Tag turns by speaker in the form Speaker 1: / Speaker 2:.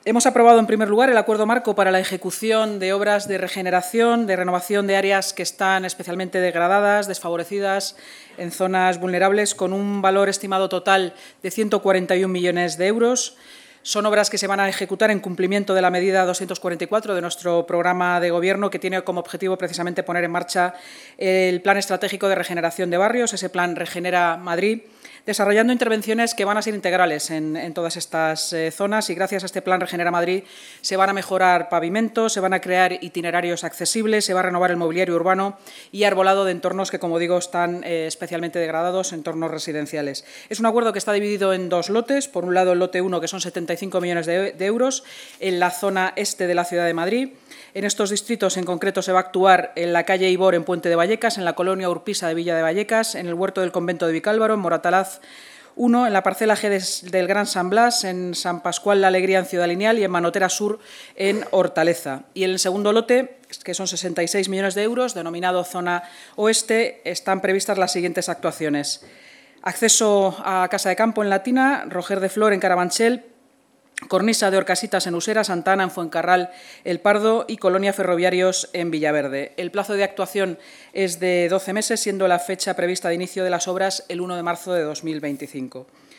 Speaker 1: Hemos aprobado, en primer lugar, el acuerdo marco para la ejecución de obras de regeneración, de renovación de áreas que están especialmente degradadas, desfavorecidas, en zonas vulnerables, con un valor estimado total de 141 millones de euros. Son obras que se van a ejecutar en cumplimiento de la medida 244 de nuestro programa de Gobierno, que tiene como objetivo precisamente poner en marcha el Plan Estratégico de Regeneración de Barrios, ese Plan Regenera Madrid, desarrollando intervenciones que van a ser integrales en todas estas zonas, y gracias a este Plan Regenera Madrid se van a mejorar pavimentos, se van a crear itinerarios accesibles, se va a renovar el mobiliario urbano y arbolado de entornos que, como digo, están especialmente degradados, entornos residenciales. Es un acuerdo que está dividido en dos lotes. Por un lado, el lote 1, que son 75 millones de euros en la zona este de la ciudad de Madrid. En estos distritos en concreto se va a actuar en la calle Ibor, en Puente de Vallecas, en la colonia Urpisa de Villa de Vallecas, en el huerto del convento de Vicálvaro, en Moratalaz 1, en la parcela G del Gran San Blas, en San Pascual la Alegría, en Ciudad Lineal, y en Manotera Sur, en Hortaleza. Y en el segundo lote, que son 66 millones de euros, denominado Zona Oeste, están previstas las siguientes actuaciones: acceso a Casa de Campo en Latina, Roger de Flor en Carabanchel, Cornisa de Orcasitas en Usera, Santa Ana en Fuencarral El Pardo y Colonia Ferroviarios en Villaverde. El plazo de actuación es de 12 meses, siendo la fecha prevista de inicio de las obras el 1 de marzo de 2025.